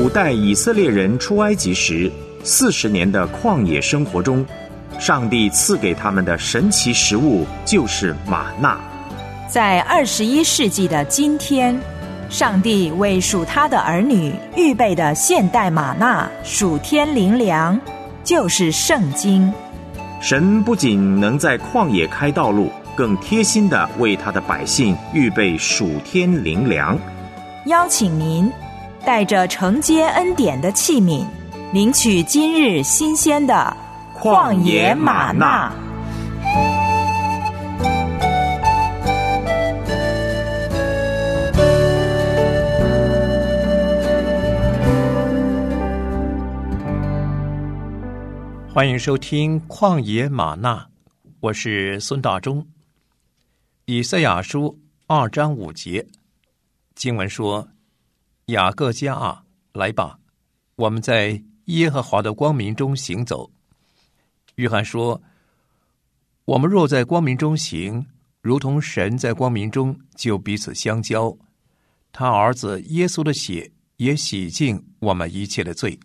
古代以色列人出埃及时40年的旷野生活中，上帝赐给他们的神奇食物就是玛纳。 在21世纪的今天，上帝为属他的儿女预备的现代玛纳属天灵粮，就是圣经。 神不仅能在旷野开道路，更贴心地为他的百姓预备属天灵粮。 邀请您带着承接恩典的器皿，领取今日新鲜的旷野玛纳。 欢迎收听旷野玛纳，我是孙大中。以赛亚书2章5节，经文说：雅各家啊，来吧，我们在耶和华的光明中行走。约翰说，我们若在光明中行，如同神在光明中，就彼此相交。他儿子耶稣的血也洗净我们一切的罪。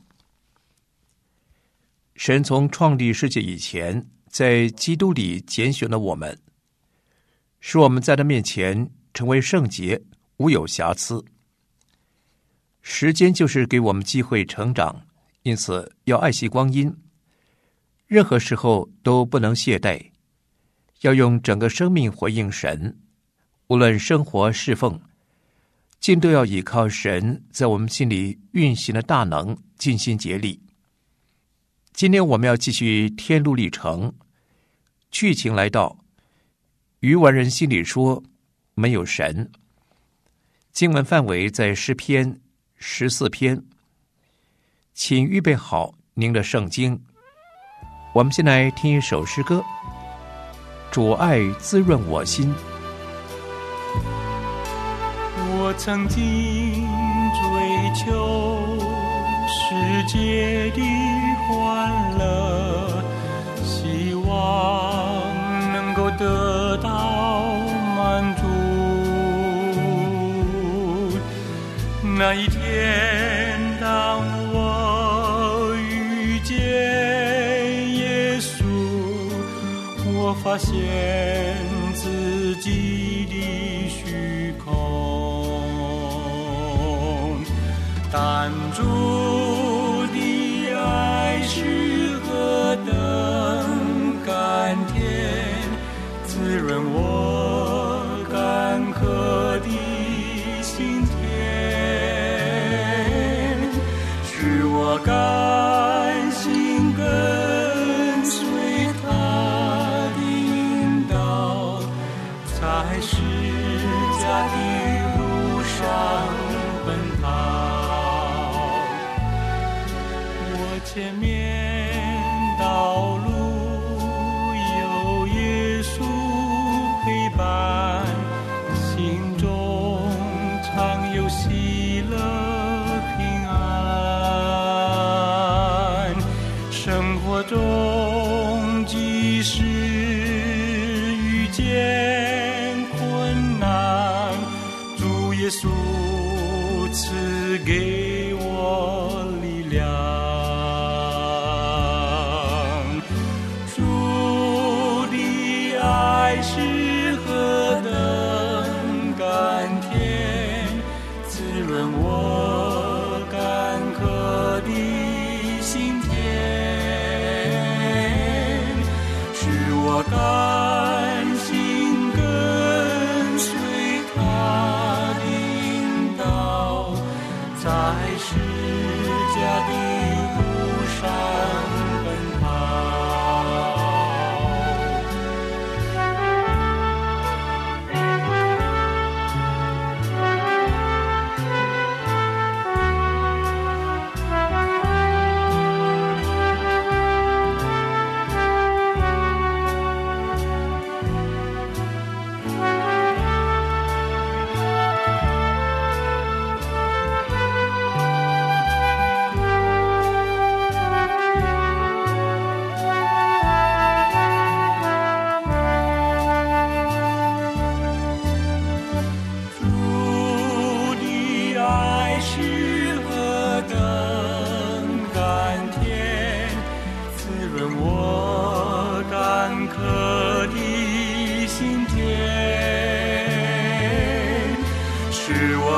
神从创立世界以前，在基督里拣选了我们，使我们在他面前成为圣洁，无有瑕疵。时间就是给我们机会成长，因此要爱惜光阴，任何时候都不能懈怠，要用整个生命回应神。无论生活侍奉，尽都要依靠神在我们心里运行的大能，尽心竭力。今天我们要继续天路历程，剧情来到愚顽人心里说没有神。经文范围在诗篇14篇，请预备好您的圣经。我们先来听一首诗歌，主爱滋润我心。 我曾经追求世界的欢乐，希望能够得到满足。那一天当我遇见耶稣，我发现自己的虚空，但主的爱是何等甘甜，滋润我干渴的心田，使我甘心跟随他的引导，在十架的路上奔跑。前面道路有耶稣陪伴，心中常有喜乐平安。生活中即使遇见困难，主耶稣赐给我力量。是何等甘甜，滋润我干渴的心田，使我甘心跟随他的引导，在十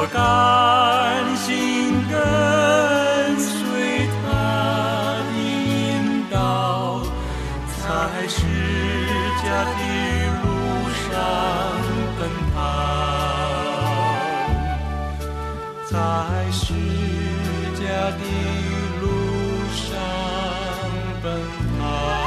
我甘心跟随他的引导，在释迦的路上奔跑，在释迦的路上奔跑。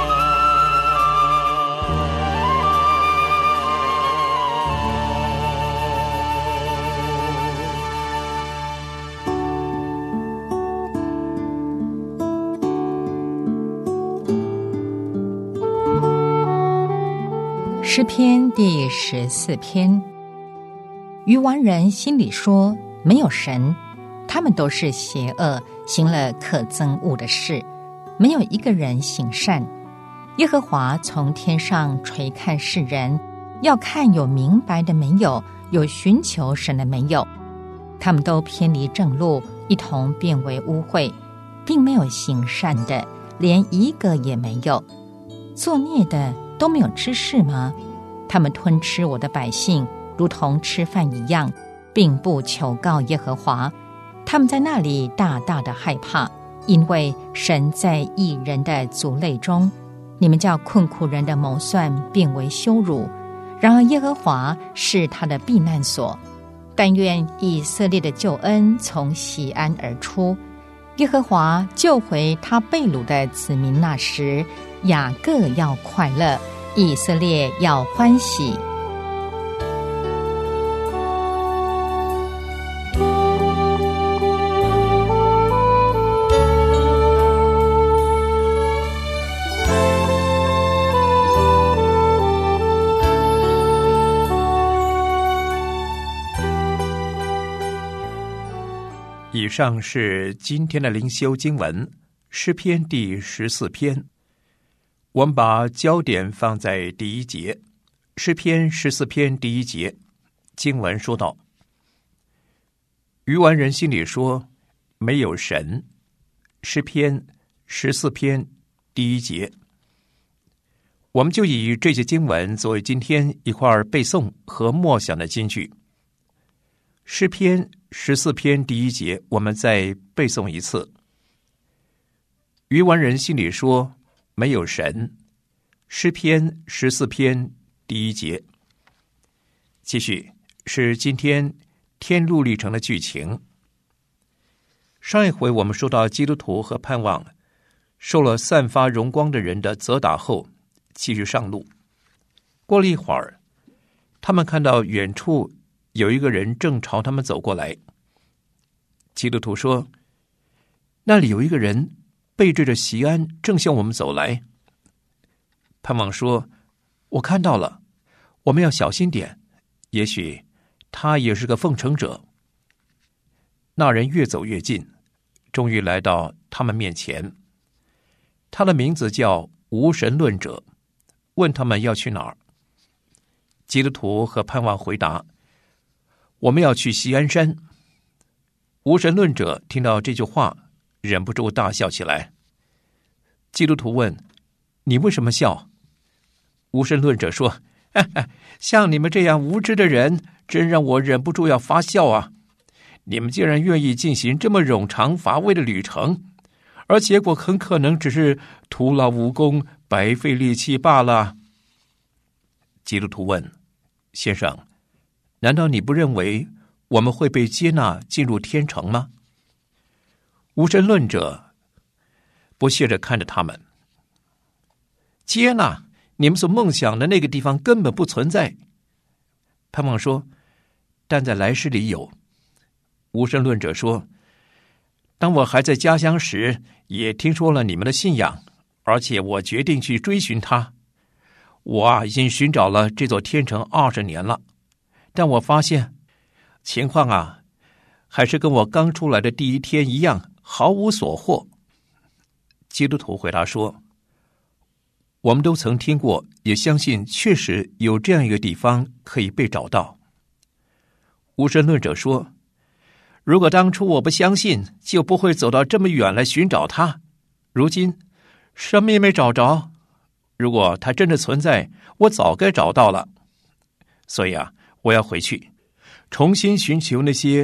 诗篇第14篇。愚顽人心里说，没有神，他们都是邪恶，行了可憎恶的事，没有一个人行善。耶和华从天上垂看世人，要看有明白的没有，有寻求神的没有。他们都偏离正路，一同变为污秽，并没有行善的，连一个也没有。作孽的都没有知识吗？他们吞吃我的百姓，如同吃饭一样，并不求告耶和华。他们在那里大大的害怕，因为神在义人的族类中。你们叫困苦人的谋算变为羞辱，然而耶和华是他的避难所。但愿以色列的救恩从锡安而出，耶和华救回他被掳的子民那时，雅各要快乐，以色列要欢喜。 以上是今天的灵修经文，诗篇第14篇。我们把焦点放在第1节，诗篇14篇第1节，经文说道：愚顽人心里说，没有神。诗篇14篇第1节。我们就以这些经文作为今天一块背诵和默想的金句。诗篇14篇第1节，我们再背诵一次。愚顽人心里说，没有神。诗篇14篇第1节。继续是今天天路历程的剧情。上一回我们说到基督徒和盼望受了散发荣光的人的责打后，继续上路。过了一会儿，他们看到远处有一个人正朝他们走过来。基督徒说，那里有一个人背对着锡安，正向我们走来。盼望说，我看到了，我们要小心点，也许他也是个奉承者。那人越走越近，终于来到他们面前。他的名字叫无神论者，问他们要去哪儿。基督徒和盼望回答，我们要去锡安山。无神论者听到这句话，忍不住大笑起来。基督徒问，你为什么笑？无神论者说，像你们这样无知的人，真让我忍不住要发笑啊！你们竟然愿意进行这么冗长乏味的旅程，而结果很可能只是徒劳无功，白费力气罢了。基督徒问，先生，难道你不认为我们会被接纳进入天城吗？无神论者不屑地看着他们。接纳？你们所梦想的那个地方根本不存在。盼望说，但在来世里有。无神论者说，当我还在家乡时，也听说了你们的信仰，而且我决定去追寻它。我已经寻找了这座天城20年了，但我发现情况还是跟我刚出来的第一天一样，毫无所获。基督徒回答说，我们都曾听过，也相信确实有这样一个地方可以被找到。无神论者说，如果当初我不相信，就不会走到这么远来寻找它。如今什么也没找着，如果它真的存在，我早该找到了。所以我要回去重新寻求那些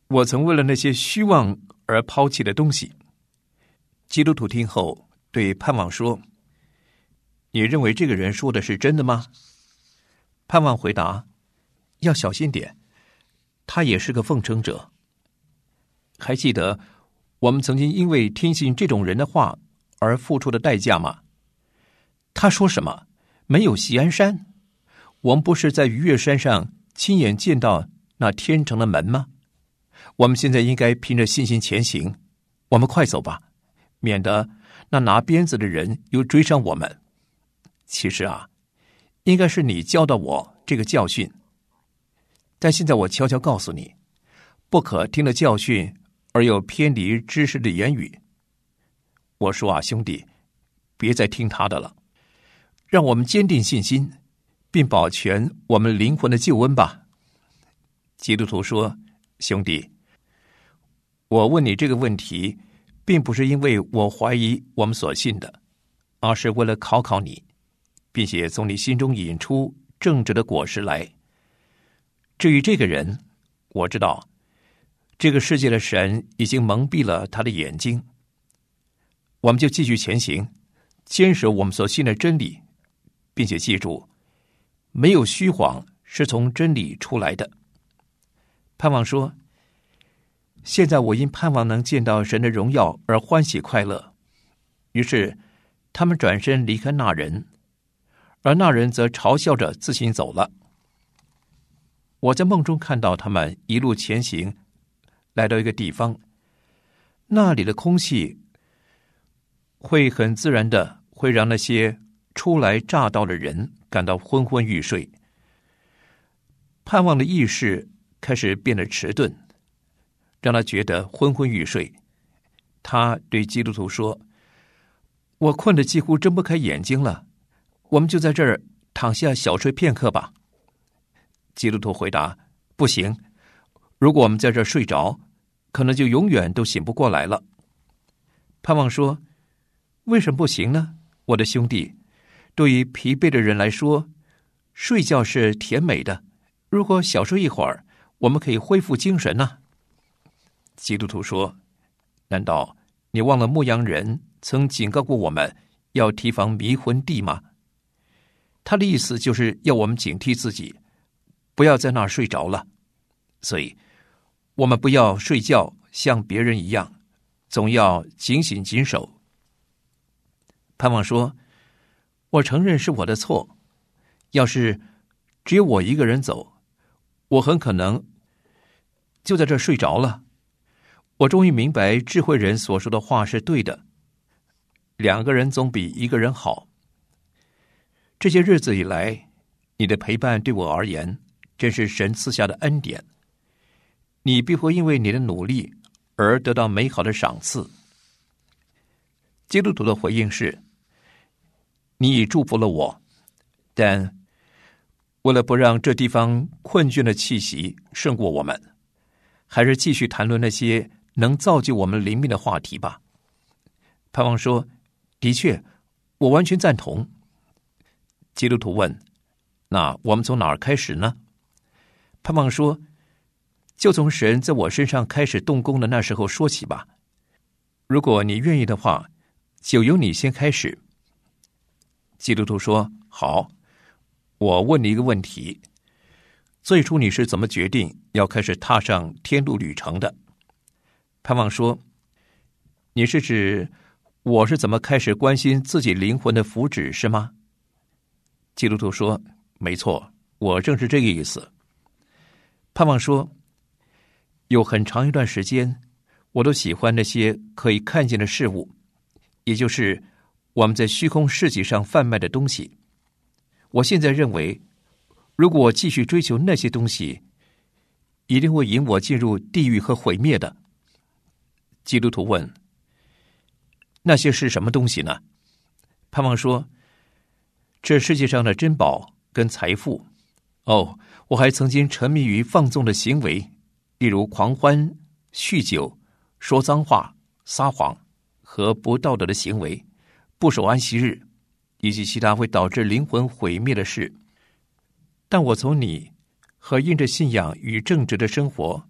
我曾为了那些虚妄而抛弃的东西。基督徒听后对盼望说：你认为这个人说的是真的吗？盼望回答：要小心点，他也是个奉承者。还记得我们曾经因为听信这种人的话而付出的代价吗？他说什么？没有锡安山？我们不是在逾越山上亲眼见到那天城的门吗？我们现在应该凭着信心前行。我们快走吧，免得那拿鞭子的人又追上我们。其实啊，应该是你教导我这个教训。但现在我悄悄告诉你，不可听了教训而又偏离知识的言语。我说啊，兄弟，别再听他的了，让我们坚定信心，并保全我们灵魂的救恩吧。基督徒说：兄弟，我问你这个问题，并不是因为我怀疑我们所信的，而是为了考考你，并且从你心中引出正直的果实来。至于这个人，我知道这个世界的神已经蒙蔽了他的眼睛。我们就继续前行，坚守我们所信的真理，并且记住，没有虚谎是从真理出来的。盼望说：现在我因盼望能见到神的荣耀而欢喜快乐。于是他们转身离开那人，而那人则嘲笑着自行走了。我在梦中看到他们一路前行，来到一个地方，那里的空气会很自然的会让那些初来乍到的人感到昏昏欲睡。盼望的意识开始变得迟钝，让他觉得昏昏欲睡。他对基督徒说：我困得几乎睁不开眼睛了，我们就在这儿躺下小睡片刻吧。基督徒回答：不行，如果我们在这儿睡着，可能就永远都醒不过来了。盼望说：为什么不行呢？我的兄弟，对于疲惫的人来说，睡觉是甜美的，如果小睡一会儿，我们可以恢复精神呢。基督徒说：难道你忘了牧羊人曾警告过我们要提防迷魂地吗？他的意思就是要我们警惕自己，不要在那儿睡着了。所以我们不要睡觉像别人一样，总要警醒谨守。盼望说：我承认是我的错，要是只有我一个人走，我很可能就在这儿睡着了。我终于明白智慧人所说的话是对的，两个人总比一个人好。这些日子以来，你的陪伴对我而言真是神赐下的恩典，你必会因为你的努力而得到美好的赏赐。基督徒的回应是：你已祝福了我，但为了不让这地方困倦的气息胜过我们，还是继续谈论那些能造就我们灵命的话题吧。盼望说：的确，我完全赞同。基督徒问：那我们从哪儿开始呢？盼望说：就从神在我身上开始动工的那时候说起吧。如果你愿意的话，就由你先开始。基督徒说：好，我问你一个问题，最初你是怎么决定要开始踏上天路旅程的？盼望说：你是指我是怎么开始关心自己灵魂的福祉是吗？基督徒说：没错，我正是这个意思。盼望说：有很长一段时间，我都喜欢那些可以看见的事物，也就是我们在虚空市集上贩卖的东西。我现在认为，如果我继续追求那些东西，一定会引我进入地狱和毁灭的。基督徒问：那些是什么东西呢？盼望说：这世界上的珍宝跟财富。哦，我还曾经沉迷于放纵的行为，例如狂欢、酗酒、说脏话、撒谎和不道德的行为，不守安息日，以及其他会导致灵魂毁灭的事。但我从你和因着信仰与正直的生活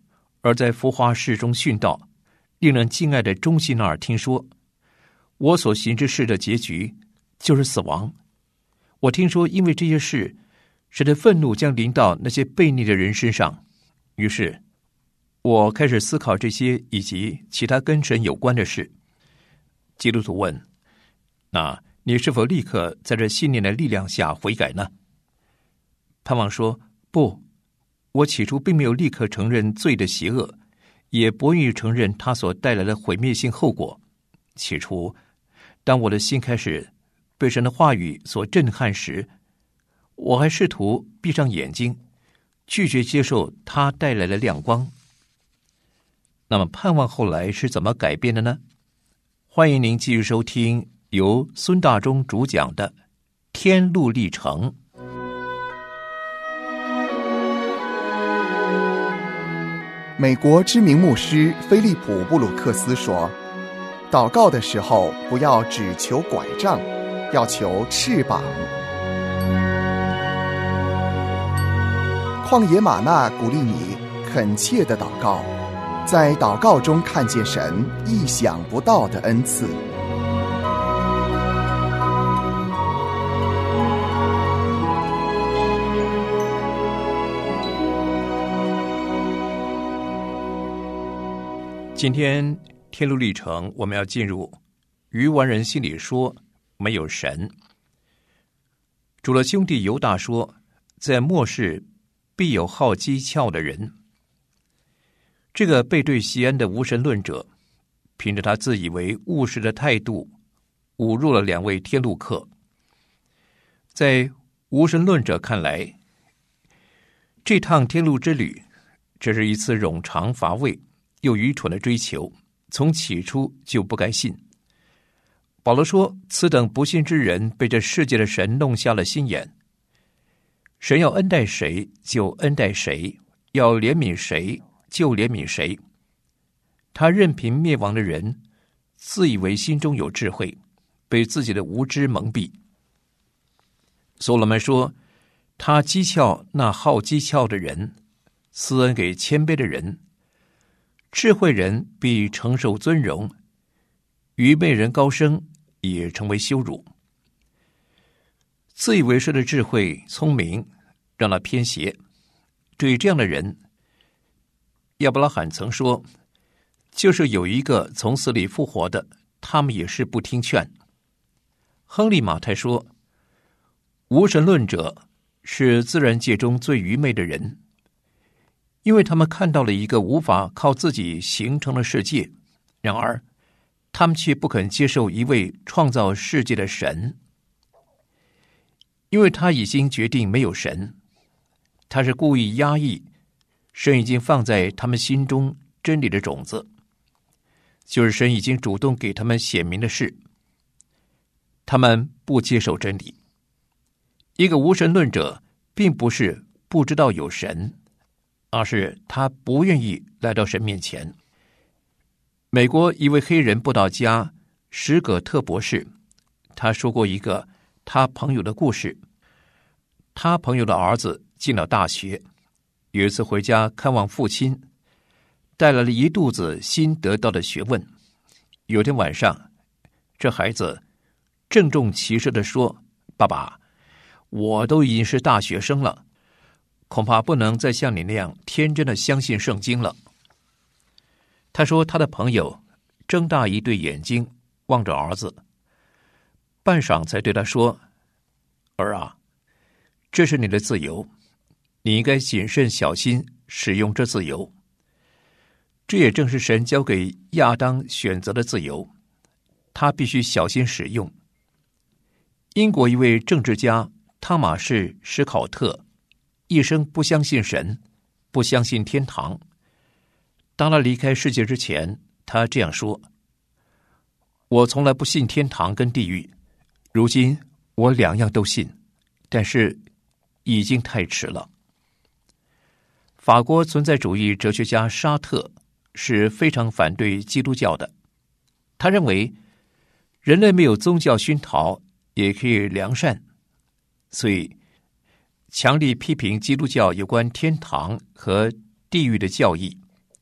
而在浮华世中殉道，令人敬爱的中西那儿听说，我所行之事的结局就是死亡。我听说因为这些事，神的愤怒将临到那些悖逆的人身上。于是我开始思考这些以及其他跟神有关的事。基督徒问，那你是否立刻在这信念的力量下悔改呢？盼望说，不，我起初并没有立刻承认罪的邪恶，也不愿意承认它所带来的毁灭性后果。起初当我的心开始被神的话语所震撼时，我还试图闭上眼睛，拒绝接受它带来的亮光。那么盼望后来是怎么改变的呢？欢迎您继续收听由孙大中主讲的《天路历程》。 美国知名牧师菲利普·布鲁克斯说，祷告的时候不要只求拐杖，要求翅膀。旷野吗哪鼓励你恳切的祷告，在祷告中看见神意想不到的恩赐。 今天天路历程，我们要进入愚顽人心里说没有神。主的兄弟犹大说，在末世必有好讥诮的人。这个背对西安的无神论者，凭着他自以为务实的态度，侮辱了两位天路客。在无神论者看来，这趟天路之旅，这是一次冗长乏味又愚蠢的追求，从起初就不该信。保罗说，此等不信之人被这世界的神弄瞎了心眼。神要恩待谁就恩待谁，要怜悯谁就怜悯谁。他任凭灭亡的人自以为心中有智慧，被自己的无知蒙蔽。所罗门说，他讥诮那好讥诮的人，施恩给谦卑的人。智慧人必承受尊荣，愚昧人高升也成为羞辱。自以为是的智慧聪明让他偏斜。对这样的人，亚伯拉罕曾说，就是有一个从死里复活的，他们也是不听劝。亨利马太说，无神论者是自然界中最愚昧的人，因为他们看到了一个无法靠自己形成的世界，然而他们却不肯接受一位创造世界的神，因为他已经决定没有神。他是故意压抑神已经放在他们心中真理的种子，就是神已经主动给他们显明的事。他们不接受真理。一个无神论者并不是不知道有神，而是他不愿意来到神面前。美国一位黑人布道家史葛特博士，他说过一个他朋友的故事。他朋友的儿子进了大学，有一次回家看望父亲，带来了一肚子新得到的学问。有天晚上，这孩子郑重其事地说，爸爸，我都已经是大学生了，恐怕不能再像你那样天真的相信圣经了。他说，他的朋友睁大一对眼睛望着儿子，半晌才对他说，儿啊，这是你的自由，你应该谨慎小心使用这自由。这也正是神交给亚当选择的自由，他必须小心使用。英国一位政治家汤马士·史考特一生不相信神，不相信天堂。当他离开世界之前，他这样说，我从来不信天堂跟地狱，如今我两样都信，但是已经太迟了。法国存在主义哲学家沙特是非常反对基督教的。他认为人类没有宗教熏陶也可以良善，所以强力批评基督教有关天堂和地狱的教义。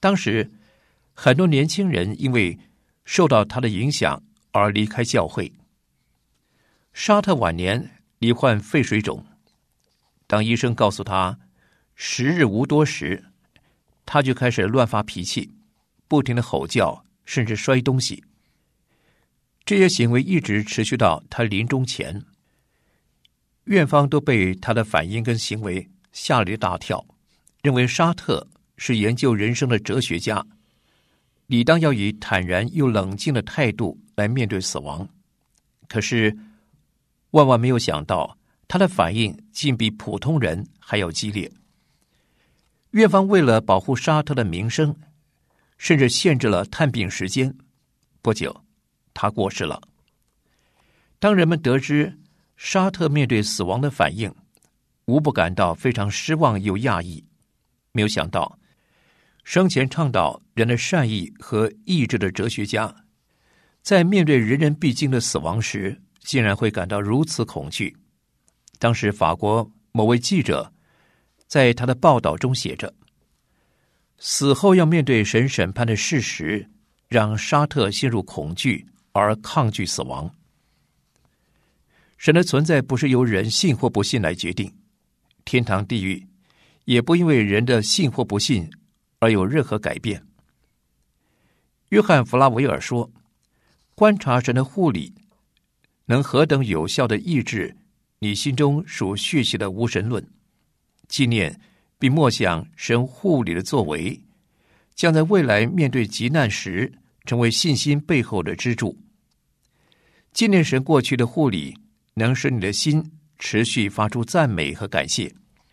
当时很多年轻人因为受到他的影响而离开教会。沙特晚年罹患肺水肿，当医生告诉他时日无多时，他就开始乱发脾气，不停地吼叫，甚至摔东西。这些行为一直持续到他临终前。院方都被他的反应跟行为吓了一大跳，认为沙特是研究人生的哲学家，理当要以坦然又冷静的态度来面对死亡。可是万万没有想到，他的反应竟比普通人还要激烈。院方为了保护沙特的名声，甚至限制了探病时间。不久，他过世了。当人们得知沙特面对死亡的反应，无不感到非常失望又讶异。没有想到，生前倡导人的善意和意志的哲学家，在面对人人必经的死亡时，竟然会感到如此恐惧。当时法国某位记者在他的报道中写着，死后要面对神审判的事实，让沙特陷入恐惧而抗拒死亡。神的存在不是由人信或不信来决定，天堂地狱也不因为人的信或不信而有任何改变。约翰·弗拉维尔说，观察神的护理能何等有效地抑制你心中属血气的无神论，纪念并默想神护理的作为，将在未来面对急难时成为信心背后的支柱。纪念神过去的护理，能使你的心持续发出赞美和感谢。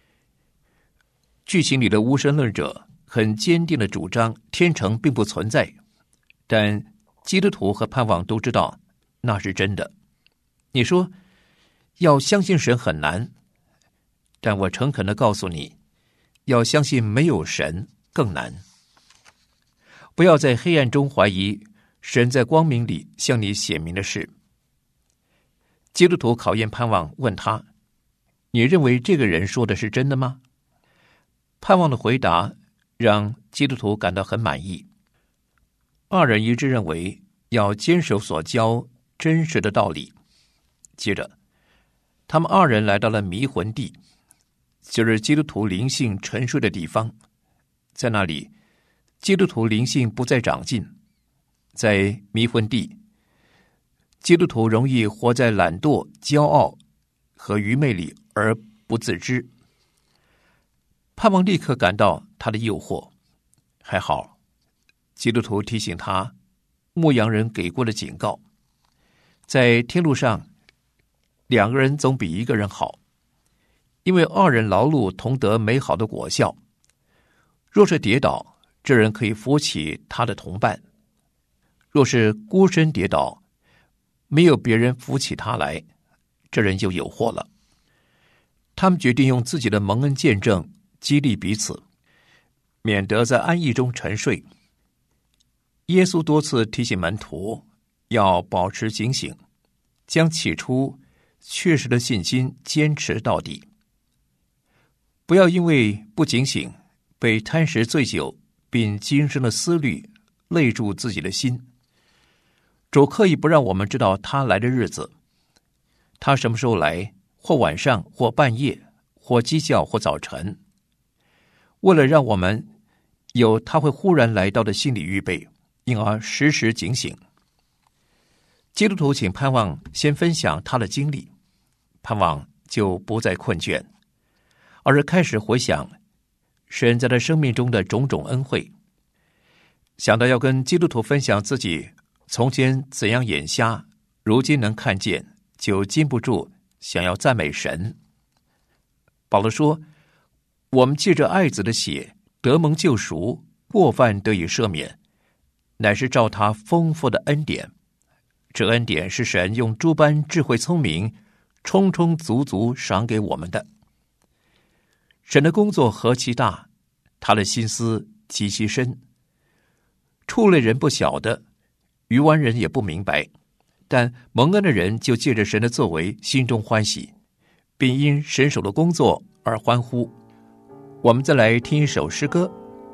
剧情里的无神论者很坚定地主张天成并不存在，但基督徒和盼望都知道那是真的。你说要相信神很难，但我诚恳地告诉你，要相信没有神更难。不要在黑暗中怀疑神在光明里向你显明的事。基督徒考验盼望，问他，你认为这个人说的是真的吗？盼望的回答让基督徒感到很满意。二人一致认为要坚守所教真实的道理。接着他们二人来到了迷魂地，就是基督徒灵性沉睡的地方。在那里，基督徒灵性不再长进。在迷魂地，基督徒容易活在懒惰、骄傲和愚昧里而不自知。盼望立刻感到他的诱惑，还好，基督徒提醒他牧羊人给过的警告，在天路上，两个人总比一个人好，因为二人劳碌同得美好的果效。若是跌倒，这人可以扶起他的同伴；若是孤身跌倒，没有别人扶起他来，这人就有祸了。他们决定用自己的蒙恩见证激励彼此，免得在安逸中沉睡。耶稣多次提醒门徒要保持警醒，将起初确实的信心坚持到底。不要因为不警醒，被贪食醉酒并今生的思虑累住自己的心。主刻意不让我们知道他来的日子，他什么时候来，或晚上，或半夜，或鸡叫，或早晨。为了让我们有他会忽然来到的心理预备，因而时时警醒。基督徒请盼望先分享他的经历，盼望就不再困倦，而是开始回想神在他生命中的种种恩惠。想到要跟基督徒分享自己从前怎样眼瞎，如今能看见，就禁不住想要赞美神。保罗说，我们借着爱子的血得蒙救赎，过犯得以赦免，乃是照他丰富的恩典。这恩典是神用诸般智慧聪明充充足足赏给我们的。神的工作何其大，他的心思极其深，畜类人不晓得，愚顽人也不明白，但蒙恩的人就借着神的作为心中欢喜，并因神手的工作而欢呼。我们再来听一首诗歌，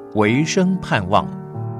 唯生盼望。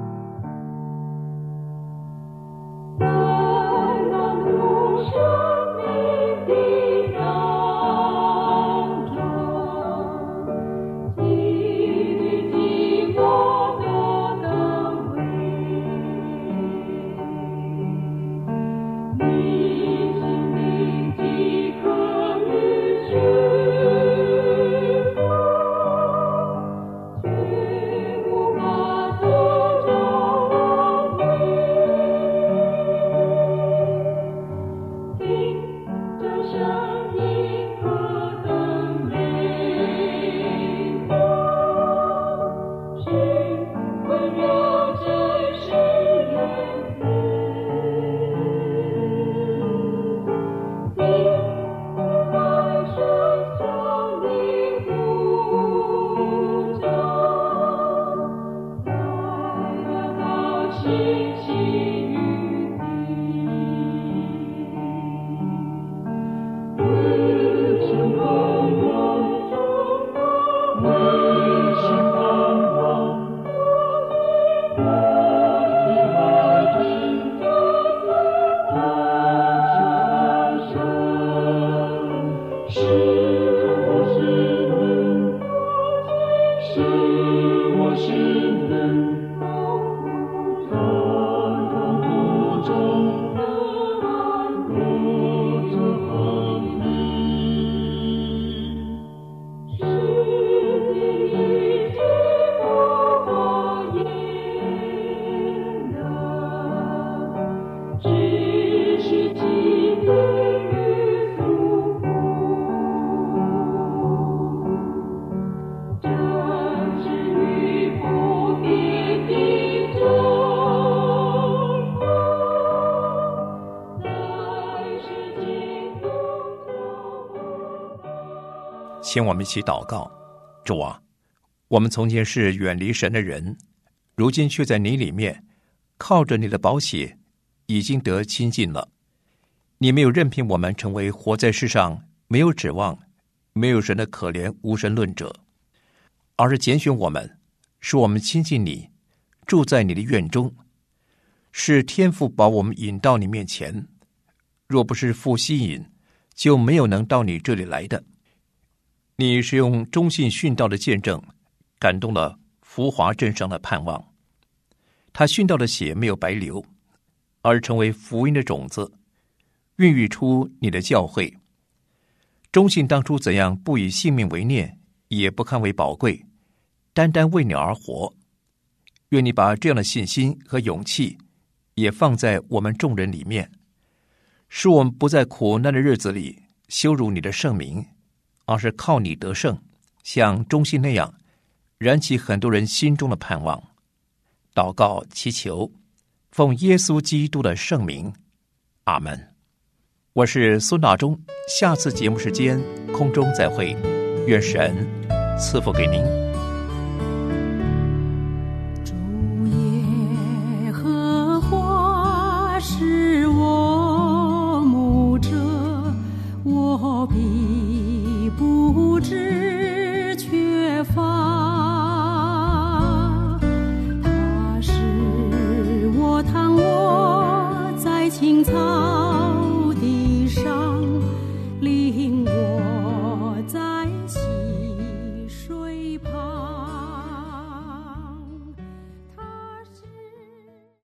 请我们一起祷告。主啊，我们从前是远离神的人，如今却在你里面，靠着你的宝血已经得亲近了。你没有任凭我们成为活在世上没有指望、没有神的可怜无神论者，而是拣选我们，使我们亲近你，住在你的院中。是天父把我们引到你面前，若不是父吸引，就没有能到你这里来的。你是用忠信殉道的见证感动了福华镇上的盼望，他殉道的血没有白流，而成为福音的种子，孕育出你的教会。忠信当初怎样不以性命为念，也不看为宝贵，单单为你而活。愿你把这样的信心和勇气也放在我们众人里面，使我们不在苦难的日子里羞辱你的圣名，而是靠你得胜，像忠信那样燃起很多人心中的盼望。祷告祈求，奉耶稣基督的圣名，阿们。我是孙大中，下次节目时间空中再会，愿神赐福给您。